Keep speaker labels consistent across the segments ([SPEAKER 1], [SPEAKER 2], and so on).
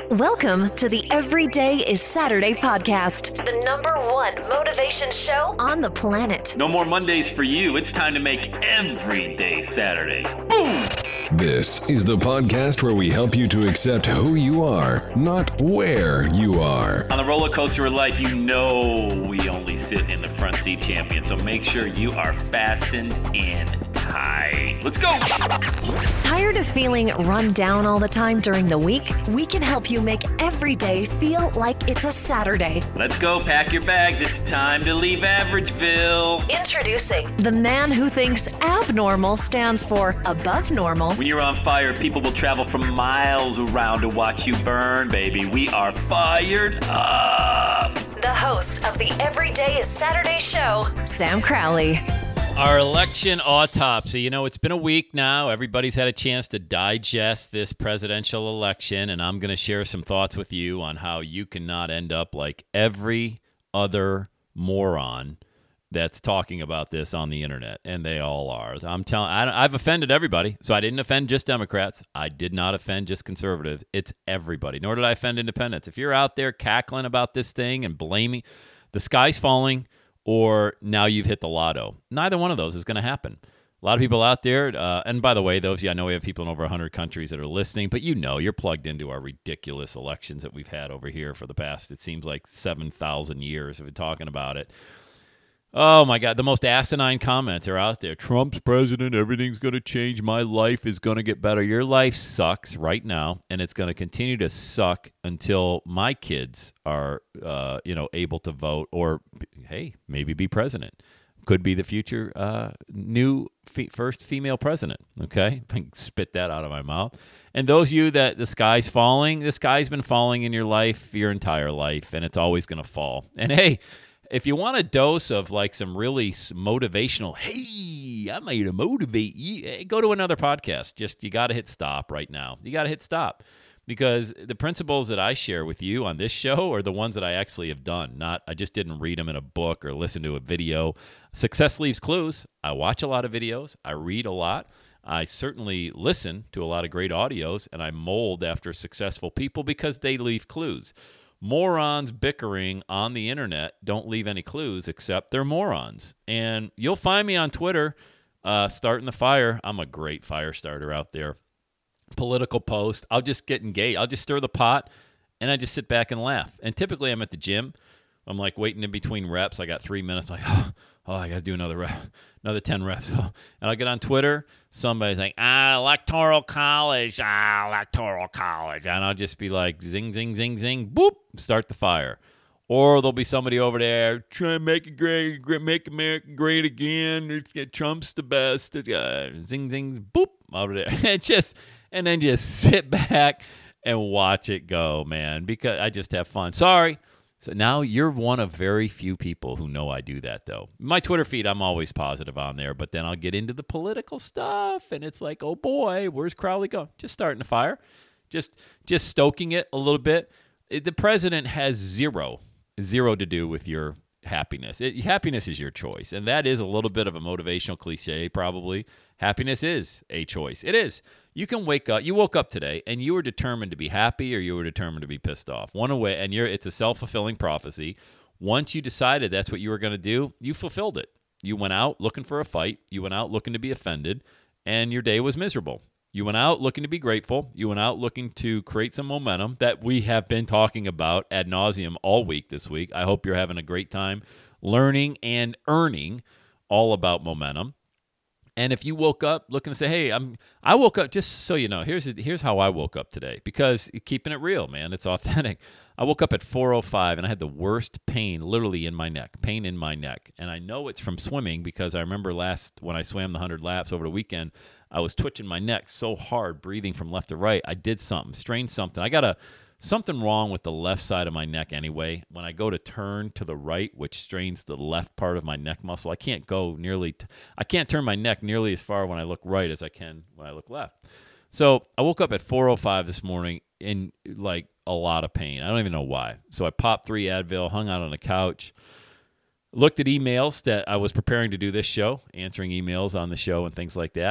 [SPEAKER 1] Welcome to the Everyday is Saturday podcast, the #1 motivation show on the planet.
[SPEAKER 2] No more Mondays for you. It's time to make every day Saturday. Boom!
[SPEAKER 3] This is the podcast where we help you to accept who you are, not where you are.
[SPEAKER 2] On the roller coaster of life, you know we only sit in the front seat, champion. So make sure you are fastened in tight. Let's go!
[SPEAKER 1] Tired of feeling run down all the time during the week? We can help you make every day feel like it's a Saturday.
[SPEAKER 2] Let's go, pack your bags. It's time to leave Averageville.
[SPEAKER 1] Introducing the man who thinks abnormal stands for above normal.
[SPEAKER 2] When you're on fire, people will travel from miles around to watch you burn, baby. We are fired up.
[SPEAKER 1] The host of the Everyday is Saturday show, Sam Crowley.
[SPEAKER 4] Our election autopsy. You know, it's been a week now. Everybody's had a chance to digest this presidential election, and I'm going to share some thoughts with you on how you cannot end up like every other moron that's talking about this on the internet, and they all are. I've offended everybody, so I didn't offend just Democrats. I did not offend just conservatives. It's everybody, nor did I offend independents. If you're out there cackling about this thing and blaming, the sky's falling, or now you've hit the lotto. Neither one of those is going to happen. A lot of people out there, and by the way, those of you, I know we have people in over 100 countries that are listening, but you know, you're plugged into our ridiculous elections that we've had over here for the past, it seems like 7,000 years. We've been talking about it. Oh my God, the most asinine comments are out there. Trump's president, everything's going to change. My life is going to get better. Your life sucks right now, and it's going to continue to suck until my kids are, able to vote or, hey, maybe be president. Could be the future first female president, okay? I can spit that out of my mouth. And those of you that the sky's falling, the sky's been falling in your life your entire life, and it's always going to fall. And hey, if you want a dose of like some really motivational, hey, I'm here to motivate you, go to another podcast. Just, you got to hit stop right now. You got to hit stop, because the principles that I share with you on this show are the ones that I actually have done. I just didn't read them in a book or listen to a video. Success leaves clues. I watch a lot of videos. I read a lot. I certainly listen to a lot of great audios, and I mold after successful people because they leave clues. Morons bickering on the internet don't leave any clues except they're morons. And you'll find me on Twitter starting the fire. I'm a great fire starter out there. Political post. I'll just get engaged. I'll just stir the pot, and I just sit back and laugh. And typically I'm at the gym. I'm like waiting in between reps. I got 3 minutes. Like, I got to do another rep, another 10 reps. And I'll get on Twitter. Somebody's like, electoral college. And I'll just be like, zing, zing, zing, zing, boop, start the fire. Or there'll be somebody over there trying to make it great, make America great again. Trump's the best. Zing, zing, boop, over there. And then just sit back and watch it go, man, because I just have fun. Sorry. So now you're one of very few people who know I do that, though. My Twitter feed, I'm always positive on there, but then I'll get into the political stuff, and it's like, oh boy, where's Crowley going? Just starting the fire, just stoking it a little bit. The president has zero to do with your happiness. Happiness is your choice, and that is a little bit of a motivational cliche, probably. Happiness is a choice. It is. You can wake up. You woke up today, and you were determined to be happy, or you were determined to be pissed off. One away, and it's a self-fulfilling prophecy. Once you decided that's what you were going to do, you fulfilled it. You went out looking for a fight. You went out looking to be offended, and your day was miserable. You went out looking to be grateful. You went out looking to create some momentum that we have been talking about ad nauseum all week this week. I hope you're having a great time learning and earning all about momentum. And if you woke up looking to say, hey, I woke up, just so you know, here's how I woke up today, because keeping it real, man, it's authentic. I woke up at 4:05 and I had the worst pain literally in my neck. And I know it's from swimming, because I remember when I swam the 100 laps over the weekend, I was twitching my neck so hard, breathing from left to right. I did something, strained something. I got something wrong with the left side of my neck anyway. When I go to turn to the right, which strains the left part of my neck muscle, I can't turn my neck nearly as far when I look right as I can when I look left. So I woke up at 4:05 this morning in like a lot of pain. I don't even know why. So I popped 3 Advil, hung out on the couch, looked at emails that I was preparing to do this show, answering emails on the show and things like that.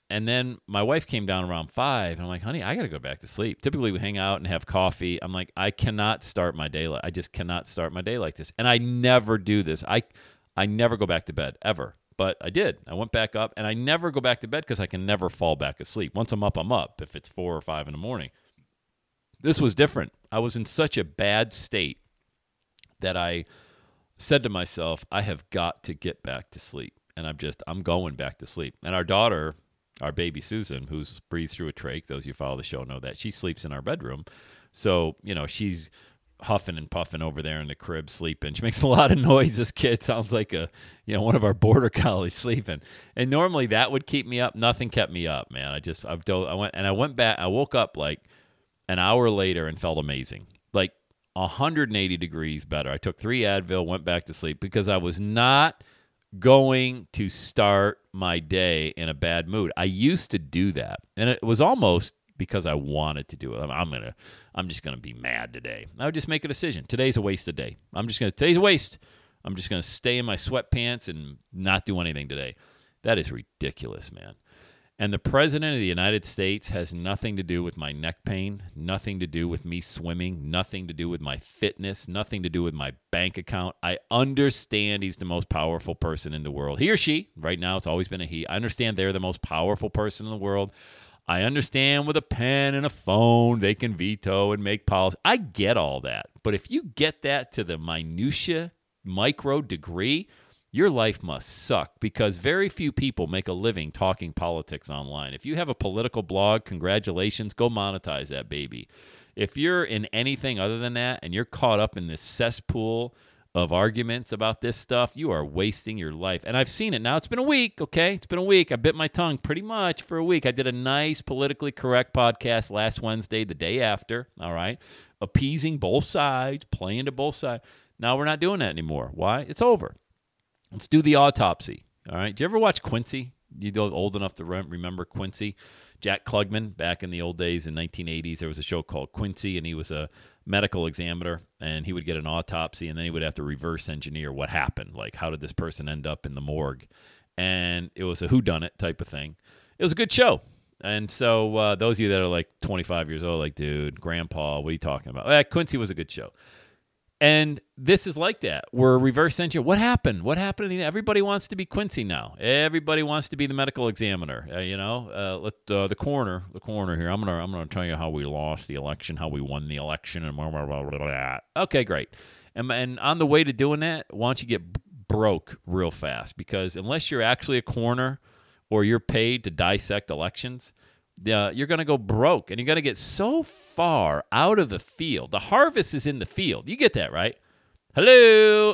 [SPEAKER 4] And then my wife came down around 5, and I'm like, honey, I got to go back to sleep. Typically, we hang out and have coffee. I'm like, I cannot start my day. I just cannot start my day like this. And I never do this. I never go back to bed, ever. But I did. I went back up, and I never go back to bed because I can never fall back asleep. Once I'm up if it's 4 or 5 in the morning. This was different. I was in such a bad state that I said to myself, I have got to get back to sleep. And I'm going back to sleep. And our daughter, our baby Susan, who's breathes through a trach, those of you who follow the show know that, she sleeps in our bedroom. So, she's huffing and puffing over there in the crib sleeping. She makes a lot of noise. This kid sounds like one of our border collies sleeping. And normally that would keep me up. Nothing kept me up, man. I went back. I woke up like an hour later and felt amazing. Like 180 degrees better. I took 3 Advil, went back to sleep because I was not going to start my day in a bad mood. I used to do that, and it was almost because I wanted to do it. I'm just gonna be mad today. I would just make a decision. Today's a waste of day. Today's a waste. I'm just gonna stay in my sweatpants and not do anything today. That is ridiculous, man. And the President of the United States has nothing to do with my neck pain, nothing to do with me swimming, nothing to do with my fitness, nothing to do with my bank account. I understand he's the most powerful person in the world. He or she, right now it's always been a he. I understand they're the most powerful person in the world. I understand with a pen and a phone, they can veto and make policy. I get all that. But if you get that to the minutia, micro degree, your life must suck because very few people make a living talking politics online. If you have a political blog, congratulations, go monetize that baby. If you're in anything other than that and you're caught up in this cesspool of arguments about this stuff, you are wasting your life. And I've seen it now. It's been a week, okay? It's been a week. I bit my tongue pretty much for a week. I did a nice politically correct podcast last Wednesday, the day after, all right? Appeasing both sides, playing to both sides. Now we're not doing that anymore. Why? It's over. Let's do the autopsy, all right? Did you ever watch Quincy? You old enough to remember Quincy? Jack Klugman, back in the old days in 1980s, there was a show called Quincy, and he was a medical examiner, and he would get an autopsy, and then he would have to reverse engineer what happened. Like, how did this person end up in the morgue? And it was a whodunit type of thing. It was a good show. And so those of you that are like 25 years old, like, dude, grandpa, what are you talking about? Quincy was a good show. And this is like that. We're reverse engineering. What happened? What happened? Everybody wants to be Quincy now. Everybody wants to be the medical examiner. The coroner here. I'm gonna tell you how we lost the election, how we won the election, and blah, blah, blah, blah, blah. Okay, great. And on the way to doing that, why don't you get broke real fast? Because unless you're actually a coroner or you're paid to dissect elections, you're going to go broke, and you're going to get so far out of the field. The harvest is in the field. You get that, right? Hello?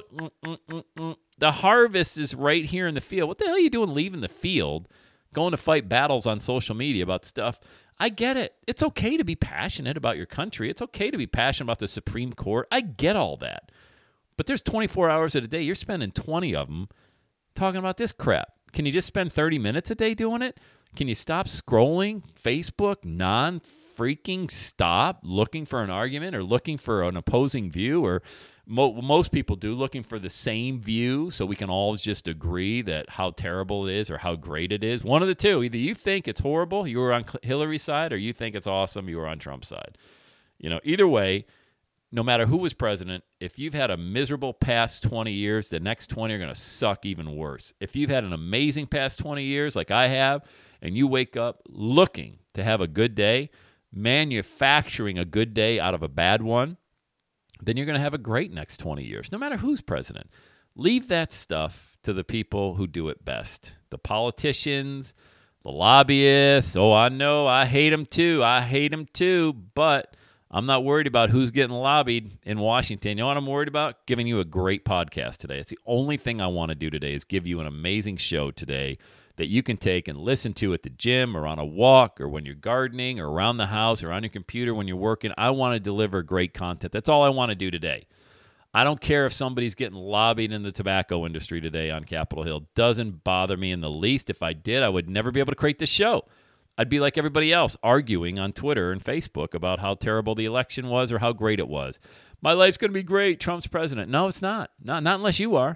[SPEAKER 4] The harvest is right here in the field. What the hell are you doing leaving the field, going to fight battles on social media about stuff? I get it. It's okay to be passionate about your country. It's okay to be passionate about the Supreme Court. I get all that. But there's 24 hours of the day. You're spending 20 of them talking about this crap. Can you just spend 30 minutes a day doing it? Can you stop scrolling Facebook, non-freaking stop looking for an argument or looking for an opposing view, or most people do, looking for the same view so we can all just agree that how terrible it is or how great it is? One of the two. Either you think it's horrible, you were on Hillary's side, or you think it's awesome, you were on Trump's side. Either way, no matter who was president, if you've had a miserable past 20 years, the next 20 are going to suck even worse. If you've had an amazing past 20 years like I have, and you wake up looking to have a good day, manufacturing a good day out of a bad one, then you're going to have a great next 20 years, no matter who's president. Leave that stuff to the people who do it best. The politicians, the lobbyists. Oh, I know, I hate them too, but I'm not worried about who's getting lobbied in Washington. You know what I'm worried about? Giving you a great podcast today. It's the only thing I want to do today is give you an amazing show today that you can take and listen to at the gym or on a walk or when you're gardening or around the house or on your computer when you're working. I want to deliver great content. That's all I want to do today. I don't care if somebody's getting lobbied in the tobacco industry today on Capitol Hill. Doesn't bother me in the least. If I did, I would never be able to create this show. I'd be like everybody else, arguing on Twitter and Facebook about how terrible the election was or how great it was. My life's going to be great. Trump's president. No, it's not. Not unless you are.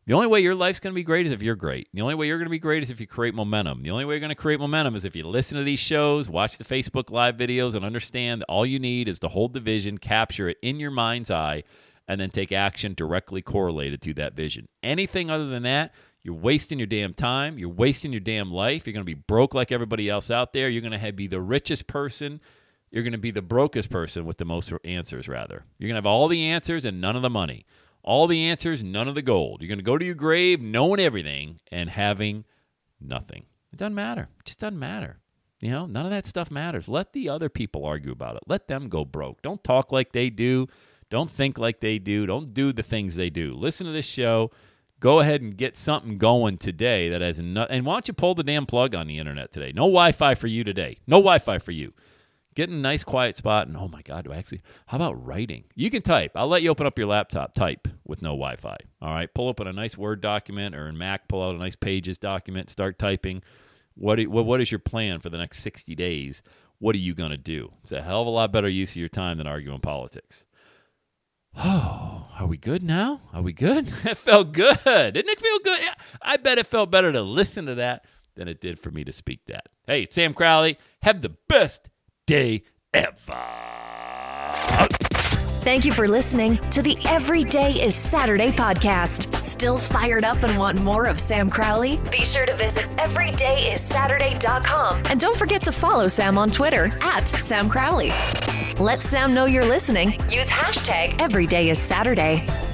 [SPEAKER 4] The only way your life's going to be great is if you're great. The only way you're going to be great is if you create momentum. The only way you're going to create momentum is if you listen to these shows, watch the Facebook Live videos, and understand that all you need is to hold the vision, capture it in your mind's eye, and then take action directly correlated to that vision. Anything other than that, you're wasting your damn time. You're wasting your damn life. You're going to be broke like everybody else out there. You're going to be the richest person. You're going to be the brokest person with the most answers, rather. You're going to have all the answers and none of the money. All the answers, none of the gold. You're going to go to your grave knowing everything and having nothing. It doesn't matter. It just doesn't matter. You know, none of that stuff matters. Let the other people argue about it. Let them go broke. Don't talk like they do. Don't think like they do. Don't do the things they do. Listen to this show. Go ahead and get something going today that has and why don't you pull the damn plug on the internet today? No Wi-Fi for you today. No Wi-Fi for you. Get in a nice quiet spot, and oh my God, how about writing? You can type. I'll let you open up your laptop, type with no Wi-Fi. All right, pull up a nice Word document, or in Mac, pull out a nice Pages document, start typing. What is your plan for the next 60 days? What are you going to do? It's a hell of a lot better use of your time than arguing politics. Oh, are we good now? Are we good? That felt good. Didn't it feel good? Yeah, I bet it felt better to listen to that than it did for me to speak that. Hey, it's Sam Crowley. Have the best day ever.
[SPEAKER 1] Thank you for listening to the Every Day is Saturday podcast. Still fired up and want more of Sam Crowley? Be sure to visit everydayissaturday.com. And don't forget to follow Sam on Twitter @Sam Crowley. Let Sam know you're listening. Use #EverydayIsSaturday.